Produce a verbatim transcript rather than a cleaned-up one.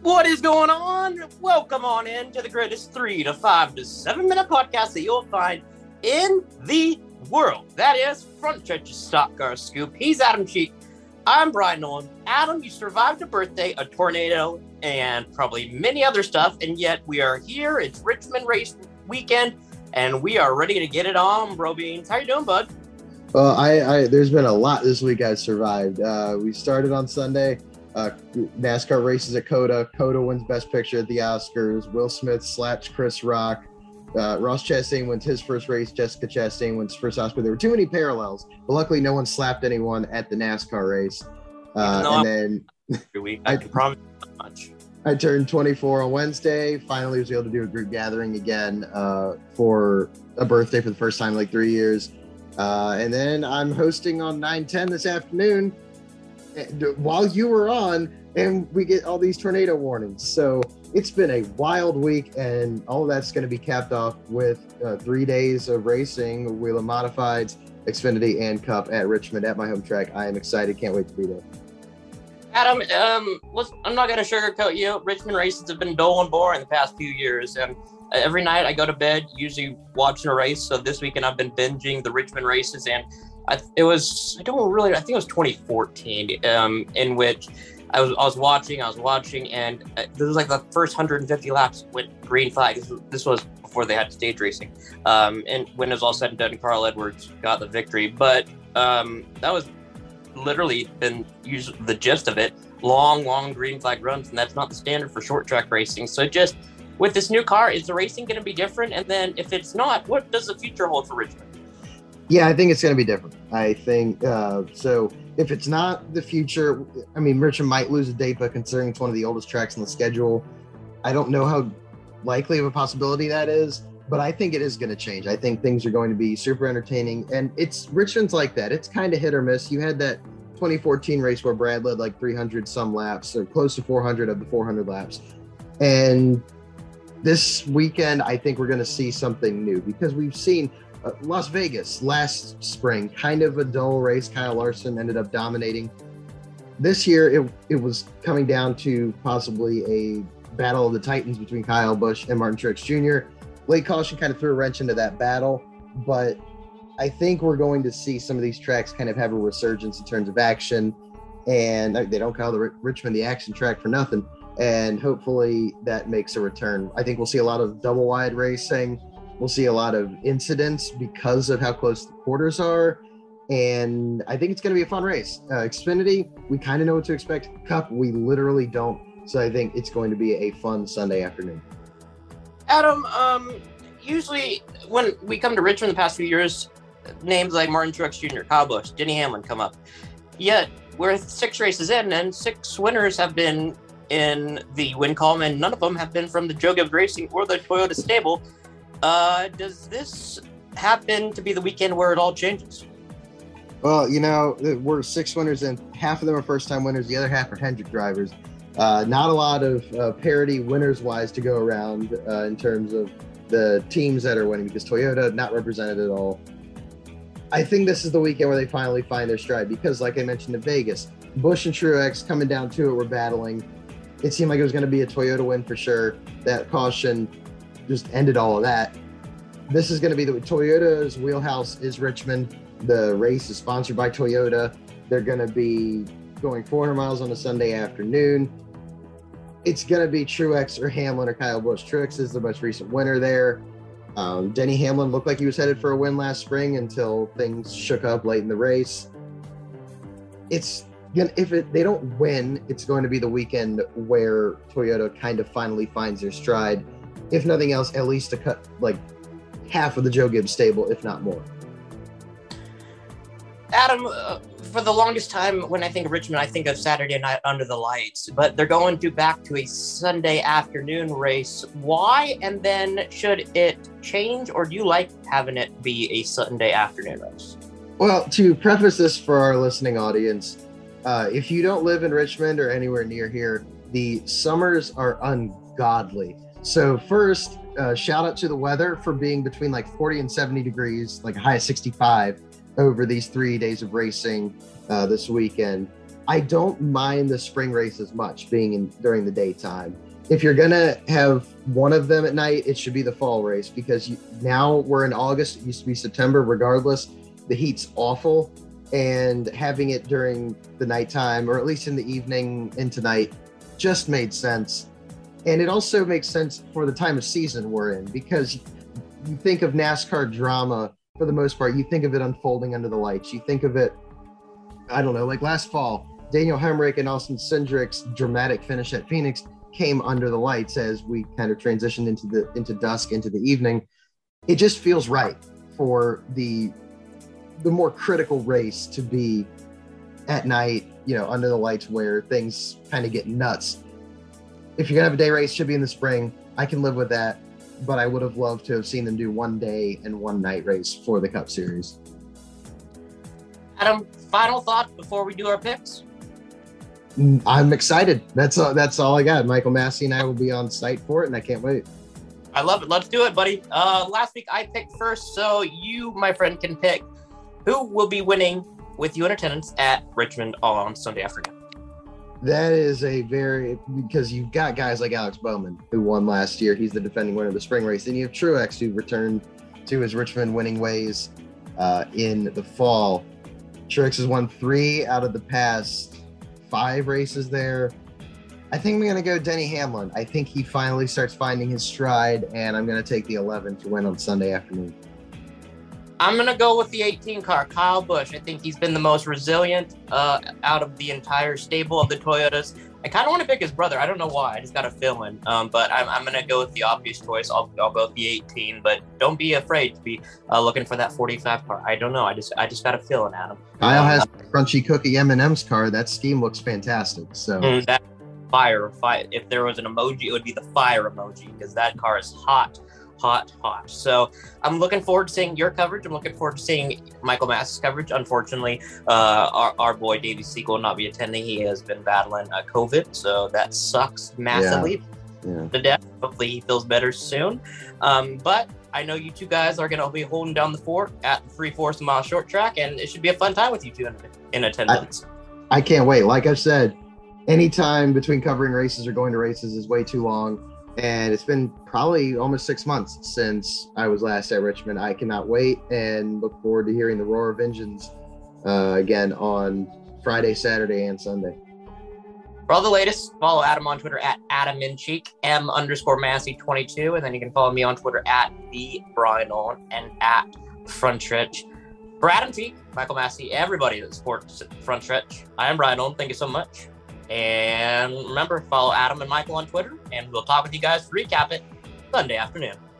What is going on? Welcome on in to the greatest three to five to seven minute podcast that you'll find in the world. That is Front Stretch's Stock Car Scoop. He's Adam Cheek. I'm Brian Nolan. Adam, you survived a birthday, a tornado, and probably many other stuff, and yet we are here. It's Richmond race weekend, and we are ready to get it on, bro beans. How you doing, bud? Well, I, I there's been a lot this week I've survived. Uh, we started on Sunday. Uh, NASCAR races at COTA. COTA wins Best Picture at the Oscars. Will Smith slaps Chris Rock. Uh, Ross Chastain wins his first race. Jessica Chastain wins first Oscar. There were too many parallels, but luckily no one slapped anyone at the NASCAR race. Uh, and then every week, I, I can promise not much. I turned twenty-four on Wednesday. Finally was able to do a group gathering again uh, for a birthday for the first time in like three years. Uh, and then I'm hosting on nine ten this afternoon while you were on, and we get all these tornado warnings. So it's been a wild week, and all of that's going to be capped off with uh, three days of racing, Wheel of Modifieds, Xfinity, and Cup at Richmond at my home track. I am excited. Can't wait to be there. Adam, um, let's, I'm not going to sugarcoat you. Richmond races have been dull and boring the past few years, and every night I go to bed usually watching a race. So this weekend I've been binging the Richmond races, and I, it was, I don't really, I think it was twenty fourteen, um, in which I was, I was watching, I was watching, and this was like the first one hundred fifty laps went green flag. This was, this was before they had stage racing. Um, and when it was all said and done, Carl Edwards got the victory. But um, that was literally been usually the gist of it. Long, long green flag runs, and that's not the standard for short track racing. So just with this new car, is the racing going to be different? And then if it's not, what does the future hold for Richmond? Yeah, I think it's going to be different. I think uh, so. If it's not the future, I mean, Richmond might lose a date, but considering it's one of the oldest tracks on the schedule, I don't know how likely of a possibility that is. But I think it is going to change. I think things are going to be super entertaining, and it's Richmond's like that. It's kind of hit or miss. You had that twenty fourteen race where Brad led like three hundred some laps, or close to four hundred of the four hundred laps, and this weekend I think we're going to see something new because we've seen. Uh, Las Vegas last spring, kind of a dull race. Kyle Larson ended up dominating. This year, it it was coming down to possibly a battle of the Titans between Kyle Busch and Martin Truex Junior Late caution kind of threw a wrench into that battle, but I think we're going to see some of these tracks kind of have a resurgence in terms of action, and they don't call the Richmond the action track for nothing, and hopefully that makes a return. I think we'll see a lot of double wide racing. We'll see a lot of incidents because of how close the quarters are. And I think it's going to be a fun race. Uh, Xfinity, we kind of know what to expect. Cup, we literally don't. So I think it's going to be a fun Sunday afternoon. Adam, um, usually when we come to Richmond the past few years, names like Martin Truex Junior, Kyle Busch, Denny Hamlin come up. Yet we're six races in, and six winners have been in the win column, and none of them have been from the Joe Gibbs Racing or the Toyota stable. Uh, does this happen to be the weekend where it all changes? Well, you know, we're six winners, and half of them are first-time winners. The other half are Hendrick drivers. Uh, not a lot of uh, parity winners-wise to go around uh, in terms of the teams that are winning, because Toyota not represented at all. I think this is the weekend where they finally find their stride, because like I mentioned in Vegas, Busch and Truex coming down to it were battling. It seemed like it was going to be a Toyota win for sure. That caution just ended all of that. This is going to be the Toyota's wheelhouse is Richmond. The race is sponsored by Toyota. They're going to be going four hundred miles on a Sunday afternoon. It's going to be Truex or Hamlin or Kyle Busch. Truex is the most recent winner there. Um, Denny Hamlin looked like he was headed for a win last spring until things shook up late in the race. It's if it, they don't win, it's going to be the weekend where Toyota kind of finally finds their stride. If nothing else, at least to cut like half of the Joe Gibbs stable, if not more. Adam, uh, for the longest time, when I think of Richmond, I think of Saturday night under the lights, but they're going to back to a Sunday afternoon race. Why? And then should it change, or do you like having it be a Sunday afternoon race? Well, to preface this for our listening audience, uh, if you don't live in Richmond or anywhere near here, the summers are ungodly. So first, uh, shout out to the weather for being between like forty and seventy degrees, like a high of sixty-five over these three days of racing uh, this weekend. I don't mind the spring race as much being in during the daytime. If you're gonna have one of them at night, it should be the fall race, because you, now we're in August. It used to be September. Regardless, the heat's awful, and having it during the nighttime, or at least in the evening into night, just made sense. And it also makes sense for the time of season we're in, because you think of NASCAR drama for the most part. You think of it unfolding under the lights. You think of it, I don't know, like last fall, Daniel Hemrick and Austin Cindric's dramatic finish at Phoenix came under the lights as we kind of transitioned into the into dusk, into the evening. It just feels right for the the more critical race to be at night, you know, under the lights, where things kind of get nuts. If you're gonna have a day race, it should be in the spring. I can live with that, but I would have loved to have seen them do one day and one night race for the Cup Series. Adam, final thought before we do our picks? I'm excited. That's all, that's all I got. Michael Massey and I will be on site for it, and I can't wait. I love it. Let's do it, buddy. Uh, last week I picked first, so you, my friend, can pick who will be winning with you in attendance at Richmond on Sunday afternoon. That is a very, because you've got guys like Alex Bowman, who won last year. He's the defending winner of the spring race. Then you have Truex, who returned to his Richmond winning ways uh, in the fall. Truex has won three out of the past five races there. I think I'm going to go Denny Hamlin. I think he finally starts finding his stride, and I'm going to take the eleven to win on Sunday afternoon. I'm going to go with the eighteen car, Kyle Busch. I think he's been the most resilient uh, out of the entire stable of the Toyotas. I kind of want to pick his brother. I don't know why. I just got a feeling. Um, but I'm, I'm going to go with the obvious choice. I'll, I'll go with the eighteen. But don't be afraid to be uh, looking for that forty-five car. I don't know. I just I just got a feeling, Adam. Kyle has a Crunchy Cookie M and M's car. That scheme looks fantastic. So mm, that fire, fire. If there was an emoji, it would be the fire emoji, because that car is hot. Hot, hot. So I'm looking forward to seeing your coverage. I'm looking forward to seeing Michael Massey's coverage. Unfortunately, uh, our, our boy Davey Siegel will not be attending. He has been battling uh, COVID, so that sucks massively yeah. Yeah. to death. Hopefully he feels better soon. Um, but I know you two guys are going to be holding down the fort at the three-fourths mile short track, and it should be a fun time with you two in, in attendance. I, I can't wait. Like I've said, any time between covering races or going to races is way too long. And it's been probably almost six months since I was last at Richmond. I cannot wait and look forward to hearing the roar of engines uh, again on Friday, Saturday, and Sunday. For all the latest, follow Adam on Twitter at Adam Incheek, M underscore Massey twenty-two, and then you can follow me on Twitter at the Brian Nolan and at Front Stretch. For Adam Cheek, Michael Massey, everybody that supports Front Stretch, I am Brian Nolan. Thank you so much. And remember, follow Adam and Michael on Twitter, and we'll talk with you guys to recap it Sunday afternoon.